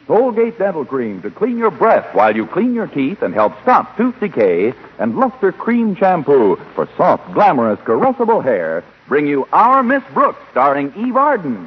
Colgate Dental Cream to clean your breath while you clean your teeth and help stop tooth decay. And Luster Cream Shampoo for soft, glamorous, caressable hair bring you Our Miss Brooks, starring Eve Arden.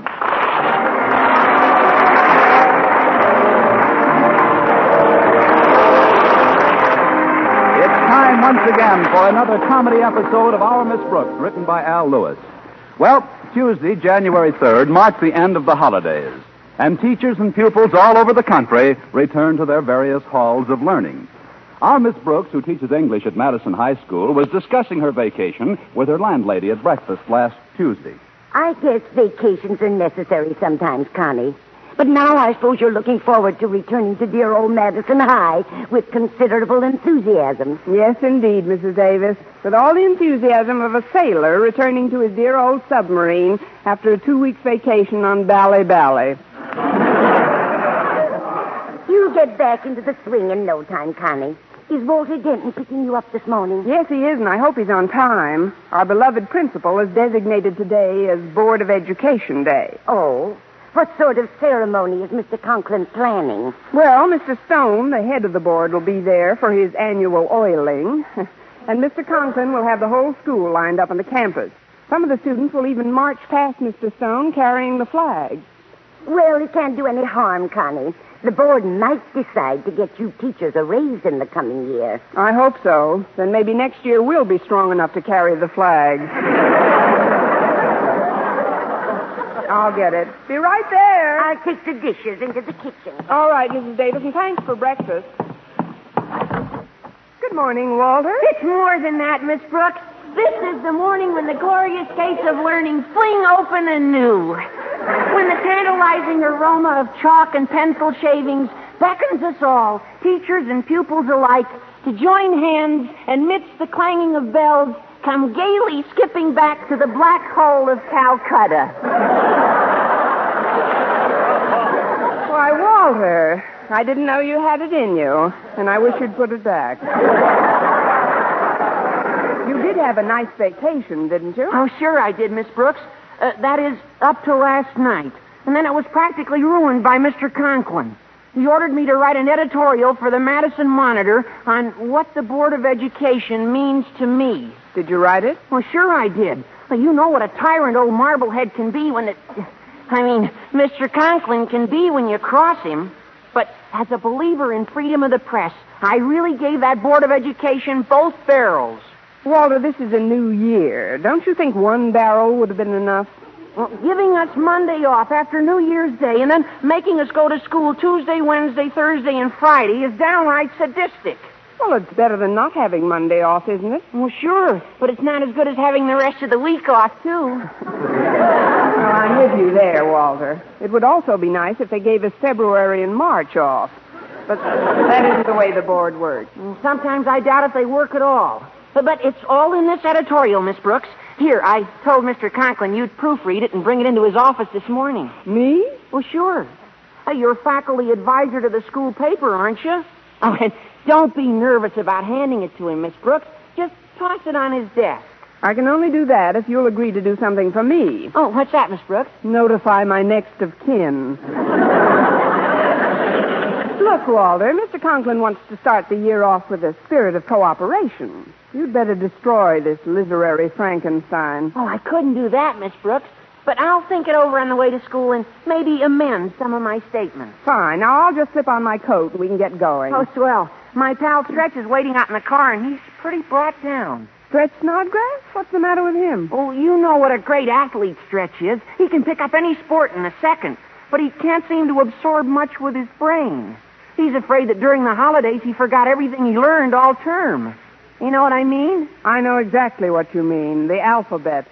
Time once again for another comedy episode of Our Miss Brooks, written by Al Lewis. Well, Tuesday, January 3rd, marks the end of the holidays, and teachers and pupils all over the country return to their various halls of learning. Our Miss Brooks, who teaches English at Madison High School, was discussing her vacation with her landlady at breakfast last Tuesday. I guess vacations are necessary sometimes, Connie. But now I suppose you're looking forward to returning to dear old Madison High with considerable enthusiasm. Yes, indeed, Mrs. Davis. With all the enthusiasm of a sailor returning to his dear old submarine after a 2-week vacation on Bally. You'll get back into the swing in no time, Connie. Is Walter Denton picking you up this morning? Yes, he is, and I hope he's on time. Our beloved principal has designated today as Board of Education Day. Oh? What sort of ceremony is Mr. Conklin planning? Well, Mr. Stone, the head of the board, will be there for his annual oiling. And Mr. Conklin will have the whole school lined up on the campus. Some of the students will even march past Mr. Stone carrying the flag. Well, it can't do any harm, Connie. The board might decide to get you teachers a raise in the coming year. I hope so. Then maybe next year we'll be strong enough to carry the flag. I'll get it. Be right there. I'll take the dishes into the kitchen. All right, Mrs. Davis, and thanks for breakfast. Good morning, Walter. It's more than that, Miss Brooks. This is the morning when the glorious gates of learning fling open anew. When the tantalizing aroma of chalk and pencil shavings beckons us all, teachers and pupils alike, to join hands and midst the clanging of bells, come gaily skipping back to the black hole of Calcutta. Why, Walter, I didn't know you had it in you, and I wish you'd put it back. You did have a nice vacation, didn't you? Oh, sure I did, Miss Brooks. That is, up to last night. And then it was practically ruined by Mr. Conklin. He ordered me to write an editorial for the Madison Monitor on what the Board of Education means to me. Did you write it? Well, sure I did. Well, you know what a tyrant old Marblehead can be when Mr. Conklin can be when you cross him. But as a believer in freedom of the press, I really gave that Board of Education both barrels. Walter, this is a new year. Don't you think one barrel would have been enough? Well, giving us Monday off after New Year's Day and then making us go to school Tuesday, Wednesday, Thursday, and Friday is downright sadistic. Well, it's better than not having Monday off, isn't it? Well, sure, but it's not as good as having the rest of the week off, too. Well, I'm with you there, Walter. It would also be nice if they gave us February and March off. But that isn't the way the board works. Sometimes I doubt if they work at all. But it's all in this editorial, Miss Brooks. Here, I told Mr. Conklin you'd proofread it and bring it into his office this morning. Me? Well, sure. You're faculty advisor to the school paper, aren't you? Oh, and don't be nervous about handing it to him, Miss Brooks. Just toss it on his desk. I can only do that if you'll agree to do something for me. Oh, what's that, Miss Brooks? Notify my next of kin. Look, Walter, Mr. Conklin wants to start the year off with a spirit of cooperation. You'd better destroy this literary Frankenstein. Oh, I couldn't do that, Miss Brooks. But I'll think it over on the way to school and maybe amend some of my statements. Fine. Now, I'll just slip on my coat and we can get going. Oh, swell. My pal Stretch is waiting out in the car, and he's pretty brought down. Stretch Snodgrass? What's the matter with him? Oh, you know what a great athlete Stretch is. He can pick up any sport in a second, but he can't seem to absorb much with his brain. He's afraid that during the holidays he forgot everything he learned all term. You know what I mean? I know exactly what you mean. The alphabet.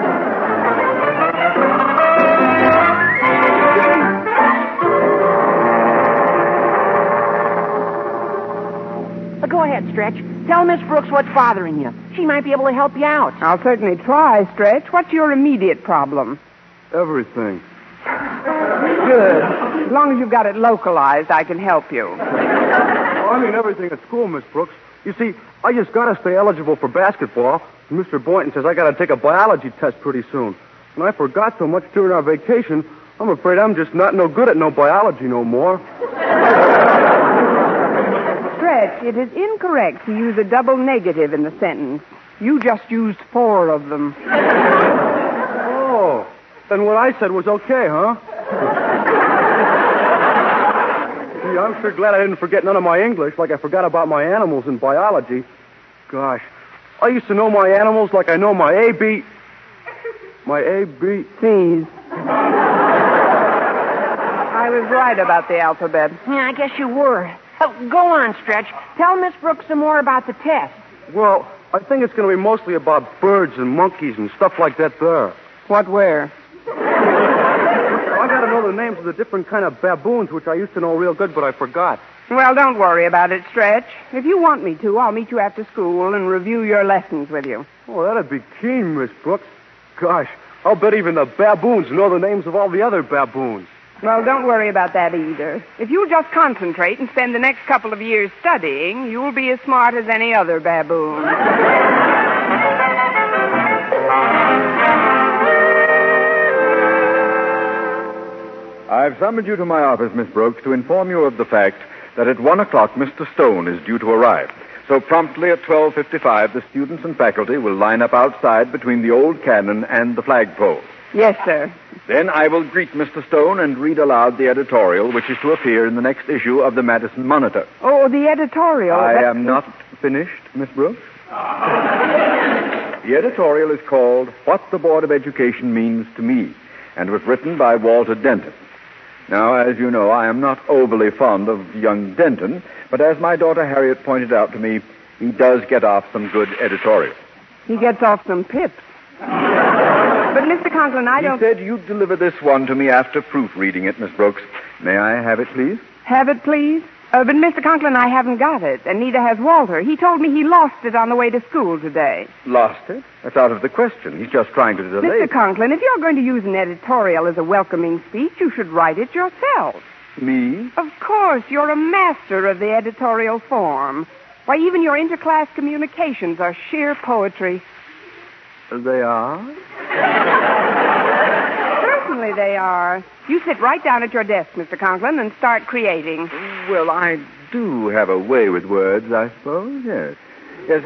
Go ahead, Stretch. Tell Miss Brooks what's bothering you. She might be able to help you out. I'll certainly try, Stretch. What's your immediate problem? Everything. Good. As long as you've got it localized, I can help you. I mean everything at school, Miss Brooks. You see, I just got to stay eligible for basketball. And Mr. Boynton says I got to take a biology test pretty soon. And I forgot so much during our vacation, I'm afraid I'm just not no good at no biology no more. Stretch, it is incorrect to use a double negative in the sentence. You just used 4 of them. Oh, then what I said was okay, huh? Gee, I'm sure glad I didn't forget none of my English like I forgot about my animals in biology. Gosh, I used to know my animals like I know my A-B. My A-B. Please. I was right about the alphabet. Yeah, I guess you were. Go on, Stretch. Tell Miss Brooks some more about the test. Well, I think it's going to be mostly about birds and monkeys and stuff like that there. What, where? I got to know the names of the different kind of baboons, which I used to know real good, but I forgot. Well, don't worry about it, Stretch. If you want me to, I'll meet you after school and review your lessons with you. Oh, that'd be keen, Miss Brooks. Gosh, I'll bet even the baboons know the names of all the other baboons. Well, don't worry about that either. If you'll just concentrate and spend the next couple of years studying, you'll be as smart as any other baboon. I've summoned you to my office, Miss Brooks, to inform you of the fact that at 1 o'clock Mr. Stone is due to arrive. So promptly at 12:55, the students and faculty will line up outside between the old cannon and the flagpole. Yes, sir. Then I will greet Mr. Stone and read aloud the editorial which is to appear in the next issue of the Madison Monitor. Oh, the editorial. I am not finished, Miss Brooks. The editorial is called What the Board of Education Means to Me, and was written by Walter Denton. Now, as you know, I am not overly fond of young Denton, but as my daughter Harriet pointed out to me, he does get off some good editorials. He gets off some pips. But, Mr. Conklin, I don't... He said you'd deliver this one to me after proofreading it, Miss Brooks. May I have it, please? Have it, please? But, Mr. Conklin, I haven't got it, and neither has Walter. He told me he lost it on the way to school today. Lost it? That's out of the question. He's just trying to delay Mr. it. Conklin, if you're going to use an editorial as a welcoming speech, you should write it yourself. Me? Of course, you're a master of the editorial form. Why, even your interclass communications are sheer poetry. They are? Certainly they are. You sit right down at your desk, Mr. Conklin, and start creating. Well, I do have a way with words, I suppose, yes. Yes.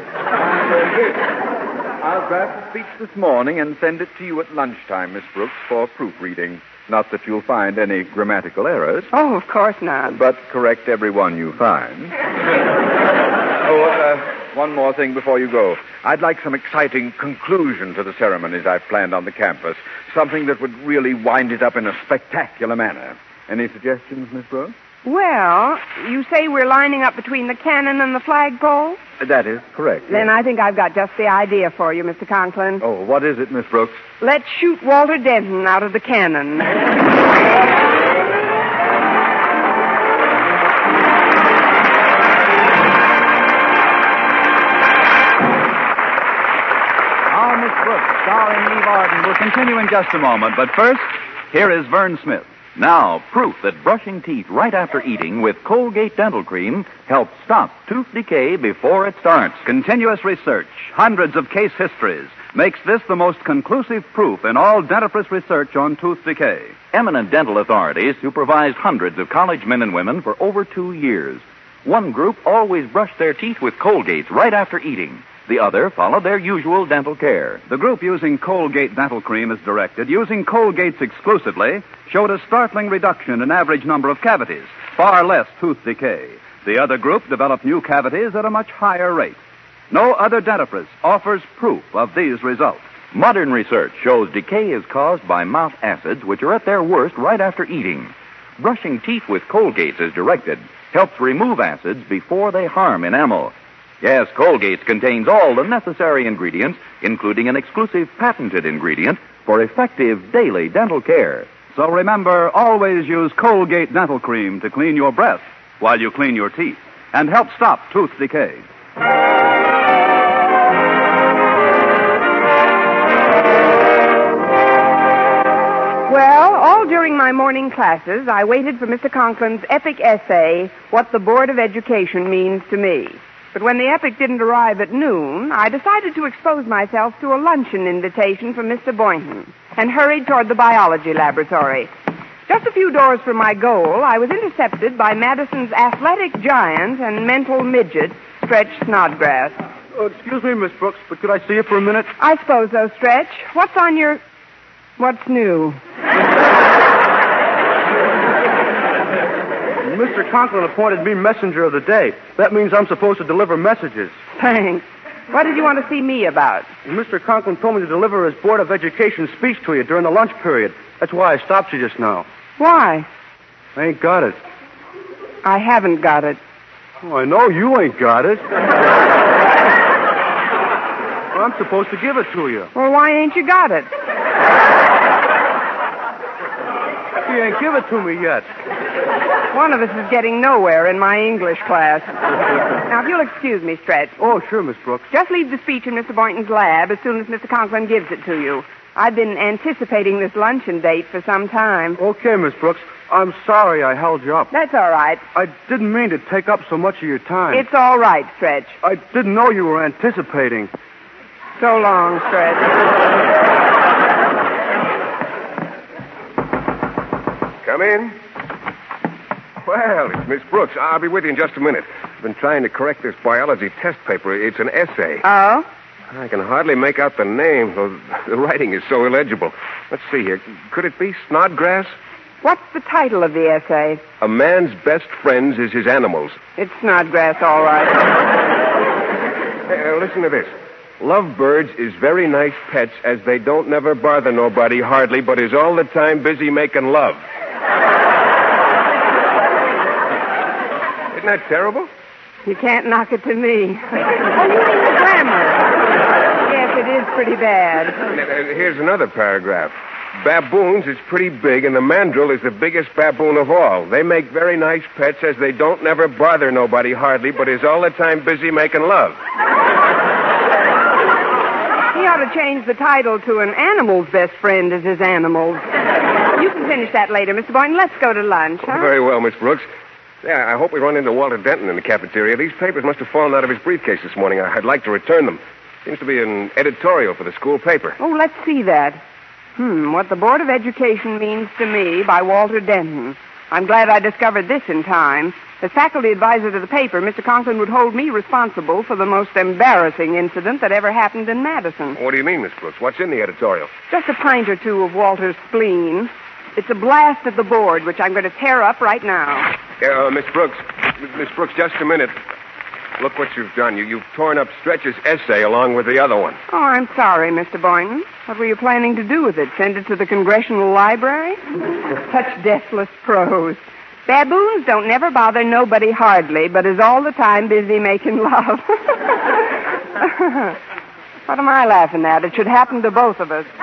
I'll draft a speech this morning and send it to you at lunchtime, Miss Brooks, for proofreading. Not that you'll find any grammatical errors. Oh, of course not. But correct every one you find. One more thing before you go. I'd like some exciting conclusion to the ceremonies I've planned on the campus. Something that would really wind it up in a spectacular manner. Any suggestions, Miss Brooks? Well, you say we're lining up between the cannon and the flagpole? That is correct. Then yes. I think I've got just the idea for you, Mr. Conklin. Oh, what is it, Miss Brooks? Let's shoot Walter Denton out of the cannon. Our Miss Brooks, starring Eve Arden, will continue in just a moment. But first, here is Vern Smith. Now, proof that brushing teeth right after eating with Colgate Dental Cream helps stop tooth decay before it starts. Continuous research, hundreds of case histories, makes this the most conclusive proof in all dentifrice research on tooth decay. Eminent dental authorities supervised hundreds of college men and women for over 2 years. One group always brushed their teeth with Colgates right after eating. The other followed their usual dental care. The group using Colgate Dental Cream as directed, using Colgates exclusively, showed a startling reduction in average number of cavities, far less tooth decay. The other group developed new cavities at a much higher rate. No other dentifrice offers proof of these results. Modern research shows decay is caused by mouth acids, which are at their worst right after eating. Brushing teeth with Colgates as directed helps remove acids before they harm enamel. Yes, Colgate contains all the necessary ingredients, including an exclusive patented ingredient for effective daily dental care. So remember, always use Colgate Dental Cream to clean your breath while you clean your teeth and help stop tooth decay. Well, all during my morning classes, I waited for Mr. Conklin's epic essay, What the Board of Education Means to Me. But when the epic didn't arrive at noon, I decided to expose myself to a luncheon invitation from Mr. Boynton and hurried toward the biology laboratory. Just a few doors from my goal, I was intercepted by Madison's athletic giant and mental midget, Stretch Snodgrass. Excuse me, Miss Brooks, but could I see you for a minute? I suppose so, Stretch. What's on your... What's new? Mr. Conklin appointed me messenger of the day. That means I'm supposed to deliver messages. Thanks. What did you want to see me about? Mr. Conklin told me to deliver his Board of Education speech to you during the lunch period. That's why I stopped you just now. Why? I ain't got it. I haven't got it. Oh, I know you ain't got it. Well, I'm supposed to give it to you. Well, why ain't you got it? You ain't give it to me yet. One of us is getting nowhere in my English class. Now, if you'll excuse me, Stretch. Oh, sure, Miss Brooks. Just leave the speech in Mr. Boynton's lab as soon as Mr. Conklin gives it to you. I've been anticipating this luncheon date for some time. Okay, Miss Brooks. I'm sorry I held you up. That's all right. I didn't mean to take up so much of your time. It's all right, Stretch. I didn't know you were anticipating. So long, Stretch. Come in. Well, it's Miss Brooks. I'll be with you in just a minute. I've been trying to correct this biology test paper. It's an essay. Oh? I can hardly make out the name, though the writing is so illegible. Let's see here. Could it be Snodgrass? What's the title of the essay? A man's best friends is his animals. It's Snodgrass, all right. Hey, listen to this. Lovebirds is very nice pets as they don't never bother nobody hardly, but is all the time busy making love. Isn't that terrible? You can't knock it to me. Oh, you mean the grammar? Yes, it is pretty bad. Here's another paragraph. Baboons is pretty big, and the mandrill is the biggest baboon of all. They make very nice pets as they don't never bother nobody hardly, but is all the time busy making love. He ought to change the title to An Animal's Best Friend is His Animals. You can finish that later, Mr. Boynton. Let's go to lunch, huh? Very well, Miss Brooks. Yeah, I hope we run into Walter Denton in the cafeteria. These papers must have fallen out of his briefcase this morning. I'd like to return them. Seems to be an editorial for the school paper. Oh, let's see that. What the Board of Education Means to Me by Walter Denton. I'm glad I discovered this in time. As faculty advisor to the paper, Mr. Conklin would hold me responsible for the most embarrassing incident that ever happened in Madison. What do you mean, Miss Brooks? What's in the editorial? Just a pint or two of Walter's spleen. It's a blast at the board, which I'm going to tear up right now. Miss Brooks, just a minute. Look what you've done. You've torn up Stretch's essay along with the other one. Oh, I'm sorry, Mr. Boynton. What were you planning to do with it? Send it to the Congressional Library? Such deathless prose. Baboons don't never bother nobody hardly, but is all the time busy making love. What am I laughing at? It should happen to both of us.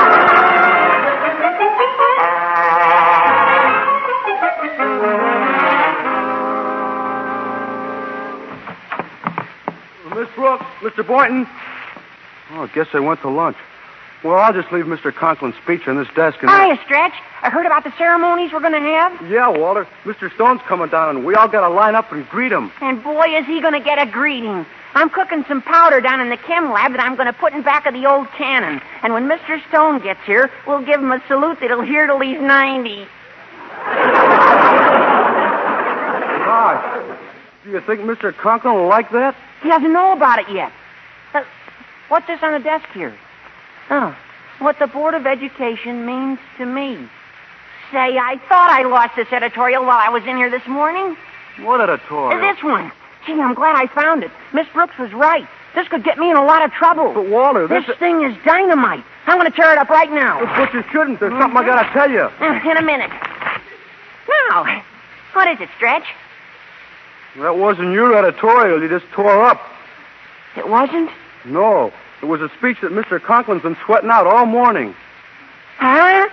Miss Brooks, Mr. Boynton. Oh, I guess they went to lunch. Well, I'll just leave Mr. Conklin's speech on this desk and... Hiya, Stretch. I heard about the ceremonies we're going to have. Yeah, Walter. Mr. Stone's coming down, and we all got to line up and greet him. And boy, is he going to get a greeting. I'm cooking some powder down in the chem lab that I'm going to put in back of the old cannon. And when Mr. Stone gets here, we'll give him a salute that'll hear till he's 90. Gosh. Do you think Mr. Conklin will like that? He doesn't know about it yet. What's this on the desk here? Oh, what the Board of Education means to me. Say, I thought I lost this editorial while I was in here this morning. What editorial? This one. Gee, I'm glad I found it. Miss Brooks was right. This could get me in a lot of trouble. But, Walter, this thing is dynamite. I'm going to tear it up right now. But you shouldn't. There's something I got to tell you. In a minute. Now, what is it, Stretch? That wasn't your editorial you just tore up. It wasn't? No. It was a speech that Mr. Conklin's been sweating out all morning. Huh?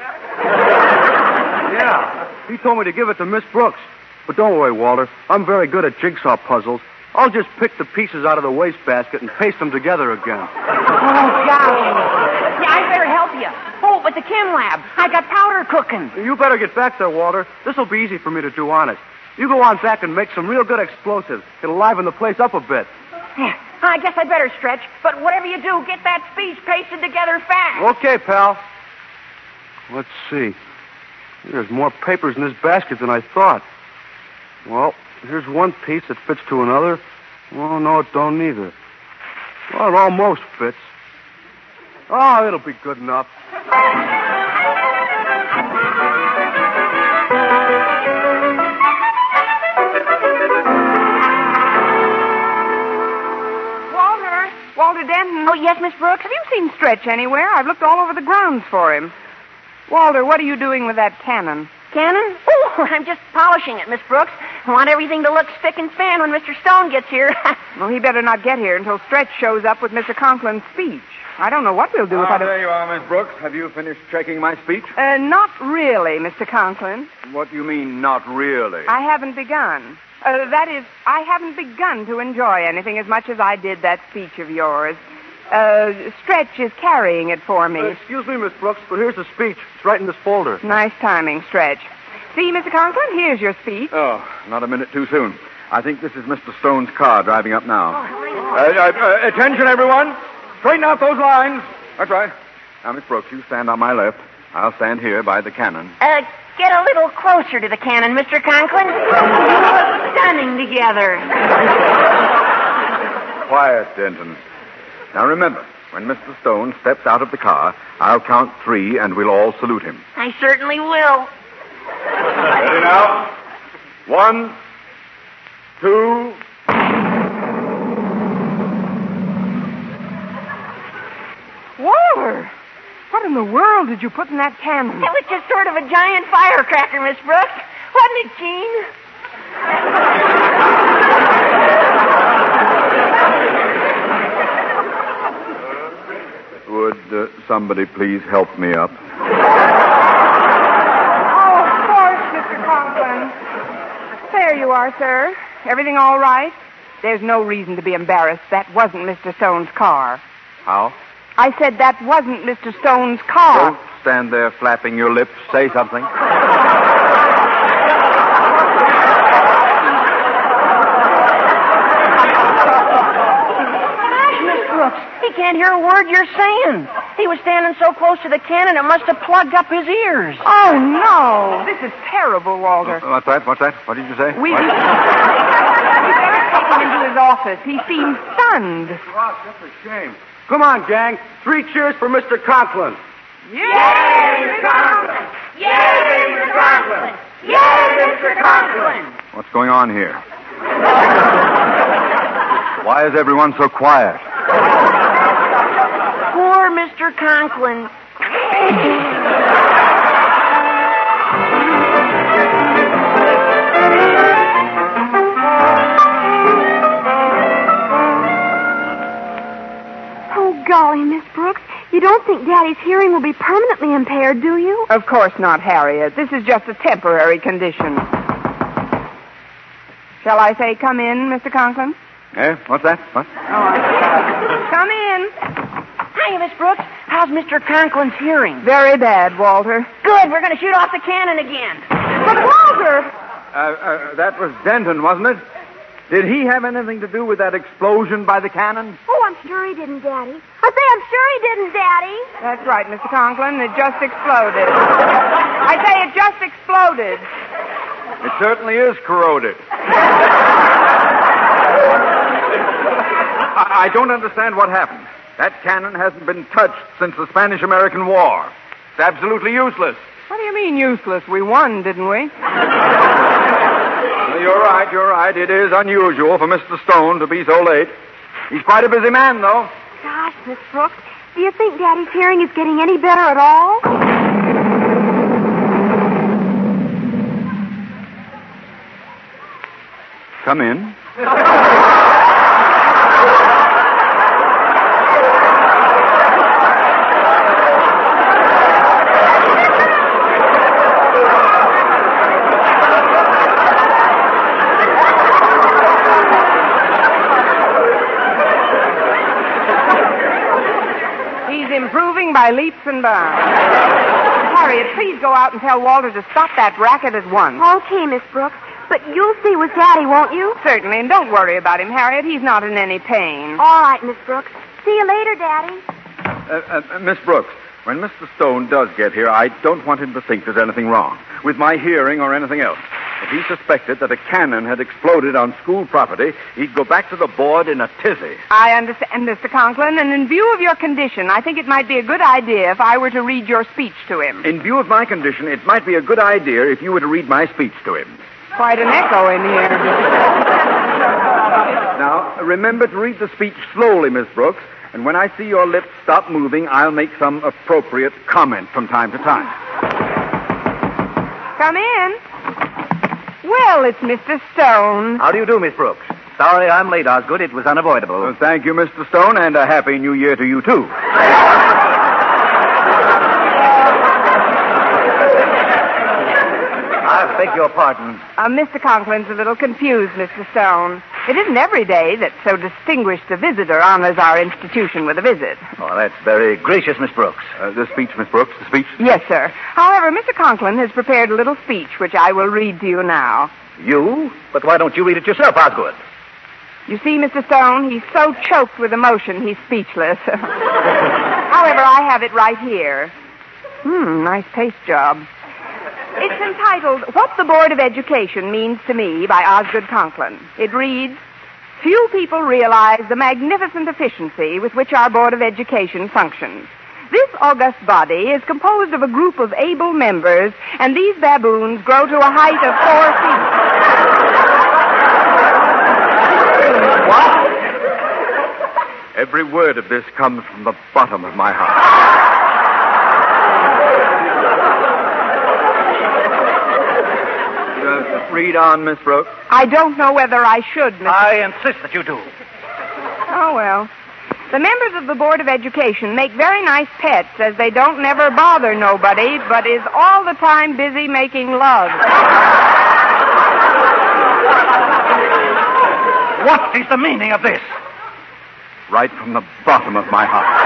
Yeah. He told me to give it to Miss Brooks. But don't worry, Walter. I'm very good at jigsaw puzzles. I'll just pick the pieces out of the wastebasket and paste them together again. Oh, gosh. Yeah, I better help you. Oh, but the chem lab. I got powder cooking. You better get back there, Walter. This'll be easy for me to do honest. You go on back and make some real good explosives. It'll liven the place up a bit. Yeah, I guess I better, Stretch. But whatever you do, get that speech pasted together fast. Okay, pal. Let's see. There's more papers in this basket than I thought. Well, here's one piece that fits to another. Oh, no, it don't either. Well, it almost fits. Oh, it'll be good enough. Walter Denton. Oh, yes, Miss Brooks? Have you seen Stretch anywhere? I've looked all over the grounds for him. Walter, what are you doing with that cannon? Cannon? Oh, I'm just polishing it, Miss Brooks. I want everything to look spick and span when Mr. Stone gets here. Well, he better not get here until Stretch shows up with Mr. Conklin's speech. I don't know what we'll do if I don't... There you are, Miss Brooks. Have you finished checking my speech? Not really, Mr. Conklin. What do you mean, not really? I haven't begun. That is, I haven't begun to enjoy anything as much as I did that speech of yours. Stretch is carrying it for me. Excuse me, Miss Brooks, but here's the speech. It's right in this folder. Nice timing, Stretch. See, Mr. Conklin, here's your speech. Oh, not a minute too soon. I think this is Mr. Stone's car driving up now. Attention, everyone. Straighten out those lines. That's right. Now, Miss Brooks, you stand on my left. I'll stand here by the cannon. Get a little closer to the cannon, Mr. Conklin. You look stunning together. Quiet, Denton. Now, remember, when Mr. Stone steps out of the car, I'll count 3, and we'll all salute him. I certainly will. Ready now? 1, 2... Walter! What in the world did you put in that cannon? It was just sort of a giant firecracker, Miss Brooks. Wasn't it, Gene? Would somebody please help me up? Oh, of course, Mr. Conklin. There you are, sir. Everything all right? There's no reason to be embarrassed. That wasn't Mr. Stone's car. How? I said that wasn't Mr. Stone's car. Don't stand there flapping your lips. Say something. Gosh, Miss Brooks, he can't hear a word you're saying. He was standing so close to the cannon, it must have plugged up his ears. Oh, no. This is terrible, Walter. What's that? What's that? What did you say? We better take him into his office. He seems stunned. Wow, that's a shame. Come on, gang. 3 cheers for Mr. Conklin. Yay, Mr. Conklin! Yay, Mr. Conklin! Yay, Mr. Conklin! What's going on here? Why is everyone so quiet? Poor Mr. Conklin. Golly, Miss Brooks, you don't think Daddy's hearing will be permanently impaired, do you? Of course not, Harriet. This is just a temporary condition. Shall I say come in, Mr. Conklin? Eh? What's that? What? Come in. Hi, Miss Brooks. How's Mr. Conklin's hearing? Very bad, Walter. Good. We're going to shoot off the cannon again. But, Walter! That was Denton, wasn't it? Did he have anything to do with that explosion by the cannon? Oh, I'm sure he didn't, Daddy. I say I'm sure he didn't, Daddy. That's right, Mr. Conklin. It just exploded. I say it just exploded. It certainly is corroded. I don't understand what happened. That cannon hasn't been touched since the Spanish-American War. It's absolutely useless. What do you mean useless? We won, didn't we? You're right. It is unusual for Mr. Stone to be so late. He's quite a busy man, though. Gosh, Miss Brooks, do you think Daddy's hearing is getting any better at all? Come in. Improving by leaps and bounds. Harriet, please go out and tell Walter to stop that racket at once. Okay, Miss Brooks. But you'll see with Daddy, won't you? Certainly, and don't worry about him, Harriet. He's not in any pain. All right, Miss Brooks. See you later, Daddy. Miss Brooks, When Mr. Stone does get here, I don't want him to think there's anything wrong with my hearing or anything else. If he suspected that a cannon had exploded on school property, he'd go back to the board in a tizzy. I understand, Mr. Conklin, and in view of your condition, I think it might be a good idea if I were to read your speech to him. In view of my condition, it might be a good idea if you were to read my speech to him. Quite an echo in here. Now, remember to read the speech slowly, Miss Brooks, and when I see your lips stop moving, I'll make some appropriate comment from time to time. Come in. Well, it's Mr. Stone. How do you do, Miss Brooks? Sorry I'm late, Osgood. It was unavoidable. Well, thank you, Mr. Stone, and a Happy New Year to you, too. I beg your pardon. Mr. Conklin's a little confused, Mr. Stone. It isn't every day that so distinguished a visitor honors our institution with a visit. Oh, that's very gracious, Miss Brooks. The speech, Miss Brooks, the speech. Yes, sir. However, Mr. Conklin has prepared a little speech, which I will read to you now. You? But why don't you read it yourself, Osgood? You see, Mr. Stone, he's so choked with emotion, he's speechless. However, I have it right here. Nice paste job. It's entitled, What the Board of Education Means to Me by Osgood Conklin. It reads, Few people realize the magnificent efficiency with which our Board of Education functions. This august body is composed of a group of able members, and these baboons grow to a height of 4 feet. What? Every word of this comes from the bottom of my heart. Read on, Miss Brooks. I don't know whether I should, Mr. I insist that you do. Oh, well. The members of the Board of Education make very nice pets, as they don't never bother nobody, but is all the time busy making love. What is the meaning of this? Right from the bottom of my heart.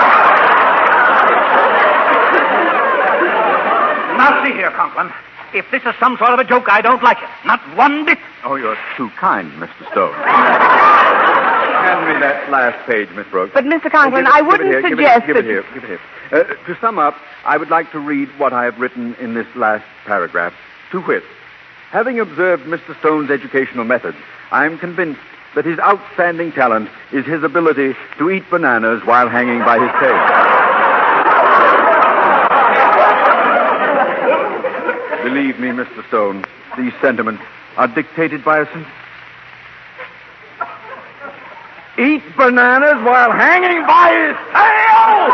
Now, see here, Conklin. If this is some sort of a joke, I don't like it. Not one bit. Oh, you're too kind, Mr. Stone. Hand me that last page, Miss Brooks. But, Mr. Conklin, I wouldn't suggest Give it here. To sum up, I would like to read what I have written in this last paragraph, to wit. Having observed Mr. Stone's educational methods, I am convinced that his outstanding talent is his ability to eat bananas while hanging by his tail. Believe me, Mr. Stone, these sentiments are dictated by a Eat bananas while hanging by his tail!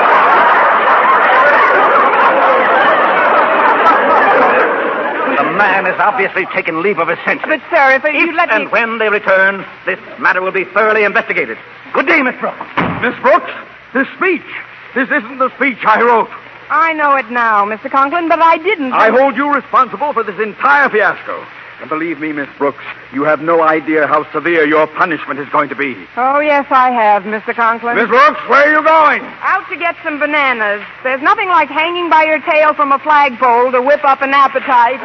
The man has obviously taken leave of his senses. But, sir, if you let me... And when they return, this matter will be thoroughly investigated. Good day, Miss Brooks. Miss Brooks, this speech. This isn't the speech I wrote. I know it now, Mr. Conklin, but I didn't. I hold you responsible for this entire fiasco. And believe me, Miss Brooks, you have no idea how severe your punishment is going to be. Oh, yes, I have, Mr. Conklin. Miss Brooks, where are you going? Out to get some bananas. There's nothing like hanging by your tail from a flagpole to whip up an appetite.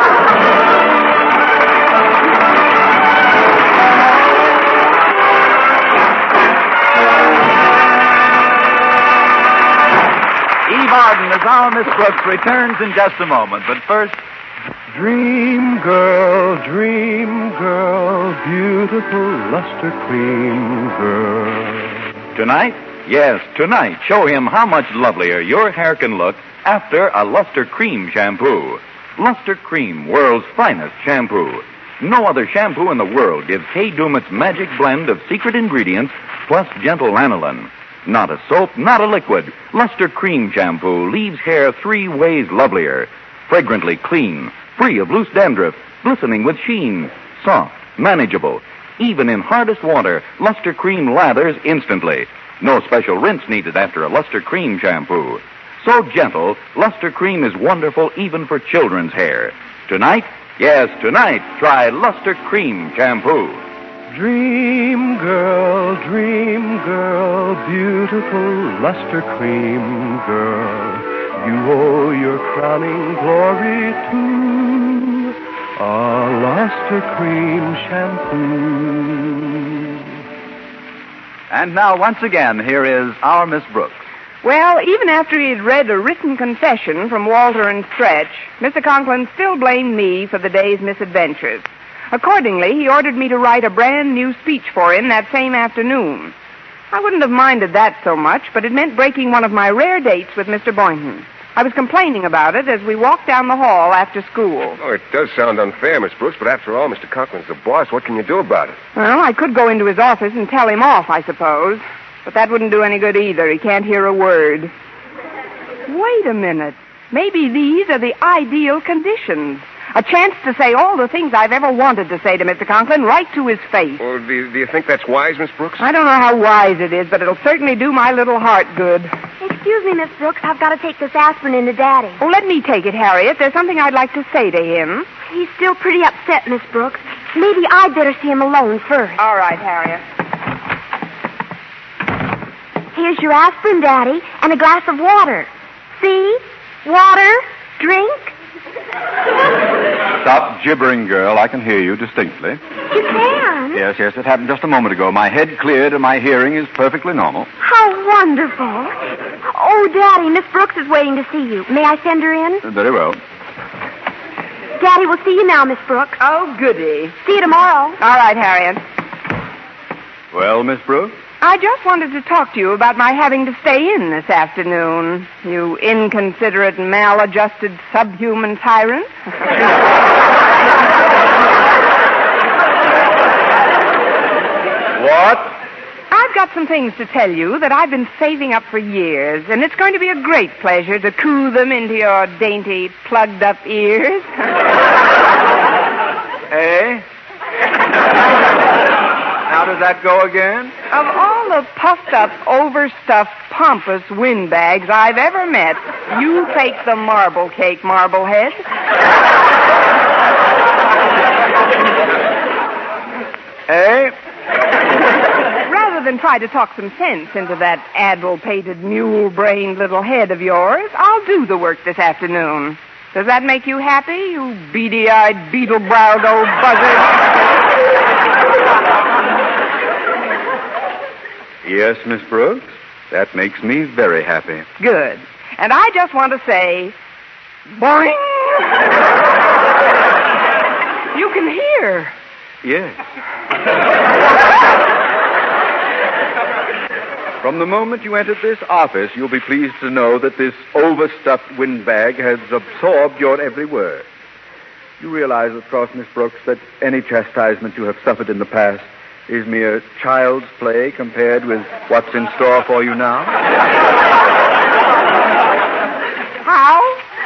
Eve Arden as our Miss Brooks returns in just a moment. But first, dream girl, beautiful luster cream girl. Tonight? Yes, tonight. Show him how much lovelier your hair can look after a Luster Cream shampoo. Luster Cream, world's finest shampoo. No other shampoo in the world gives Kay Daumit's magic blend of secret ingredients plus gentle lanolin. Not a soap, not a liquid. Luster Cream shampoo leaves hair 3 ways lovelier. Fragrantly clean, free of loose dandruff, glistening with sheen, soft, manageable. Even in hardest water, Luster Cream lathers instantly. No special rinse needed after a Luster Cream shampoo. So gentle, Luster Cream is wonderful even for children's hair. Tonight, yes, tonight, try Luster Cream shampoo. Dream girl, beautiful luster cream girl. You owe your crowning glory to a luster cream shampoo. And now, once again, here is our Miss Brooks. Well, even after he had read a written confession from Walter and Stretch, Mr. Conklin still blamed me for the day's misadventures. Accordingly, he ordered me to write a brand new speech for him that same afternoon. I wouldn't have minded that so much, but it meant breaking one of my rare dates with Mr. Boynton. I was complaining about it as we walked down the hall after school. Oh, it does sound unfair, Miss Brooks, but after all, Mr. Conklin's the boss. What can you do about it? Well, I could go into his office and tell him off, I suppose. But that wouldn't do any good either. He can't hear a word. Wait a minute. Maybe these are the ideal conditions. A chance to say all the things I've ever wanted to say to Mr. Conklin right to his face. Well, do you think that's wise, Miss Brooks? I don't know how wise it is, but it'll certainly do my little heart good. Excuse me, Miss Brooks. I've got to take this aspirin into Daddy. Oh, let me take it, Harriet. There's something I'd like to say to him. He's still pretty upset, Miss Brooks. Maybe I'd better see him alone first. All right, Harriet. Here's your aspirin, Daddy, and a glass of water. See? Water. Drink. Stop gibbering, girl. I can hear you distinctly. You can? Yes, it happened just a moment ago. My head cleared and my hearing is perfectly normal. How wonderful. Oh, Daddy, Miss Brooks is waiting to see you. May I send her in? Very well. Daddy, we'll see you now, Miss Brooks. Oh, goody. See you tomorrow. All right, Harriet. Well, Miss Brooks? I just wanted to talk to you about my having to stay in this afternoon. You inconsiderate, maladjusted, subhuman tyrant. What? I've got some things to tell you that I've been saving up for years, and it's going to be a great pleasure to coo them into your dainty, plugged-up ears. Eh? How does that go again? Of all the puffed-up, overstuffed, pompous windbags I've ever met, you take the marble cake, Marblehead. Eh? Rather than try to talk some sense into that addle-pated, mule-brained little head of yours, I'll do the work this afternoon. Does that make you happy, you beady-eyed, beetle-browed old buzzard? Yes, Miss Brooks. That makes me very happy. Good. And I just want to say, boing! You can hear. Yes. From the moment you entered this office, you'll be pleased to know that this overstuffed windbag has absorbed your every word. You realize, of course, Miss Brooks, that any chastisement you have suffered in the past is mere child's play compared with what's in store for you now? How?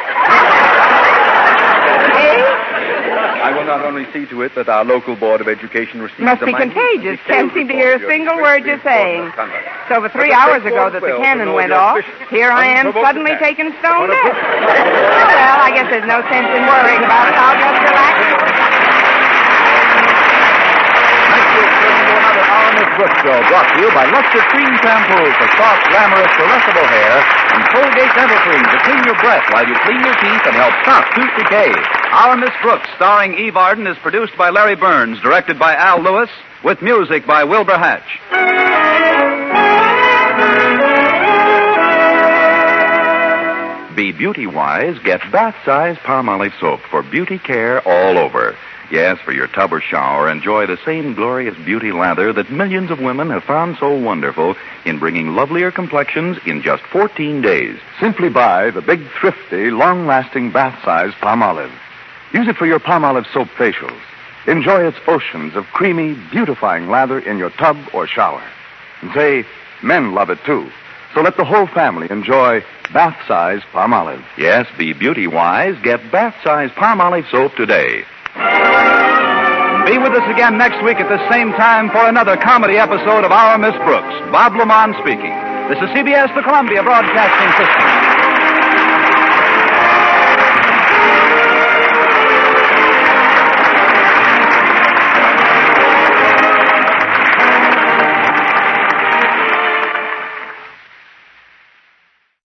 I will not only see to it that our local Board of Education receives Must be contagious. Can't seem to hear a single word you're saying. It's over 3 hours ago that the cannon went off. Here I am suddenly taken stone dead. Oh, well, I guess there's no sense in worrying about it. I'll just relax. Miss Brooks Show, brought to you by Luster Cream Shampoo for soft, glamorous, caressable hair, and Colgate Dental Cream to clean your breath while you clean your teeth and help stop tooth decay. Our Miss Brooks, starring Eve Arden, is produced by Larry Burns, directed by Al Lewis, with music by Wilbur Hatch. Be beauty-wise, get bath-size Palmolive soap for beauty care all over. Yes, for your tub or shower, enjoy the same glorious beauty lather that millions of women have found so wonderful in bringing lovelier complexions in just 14 days. Simply buy the big, thrifty, long-lasting bath-size Palmolive. Use it for your Palmolive soap facials. Enjoy its oceans of creamy, beautifying lather in your tub or shower. And say, men love it too. So let the whole family enjoy bath-size Palmolive. Yes, be beauty-wise, get bath-size Palmolive soap today. Be with us again next week at the same time for another comedy episode of Our Miss Brooks. Bob Lamont speaking. This is CBS, the Columbia Broadcasting System.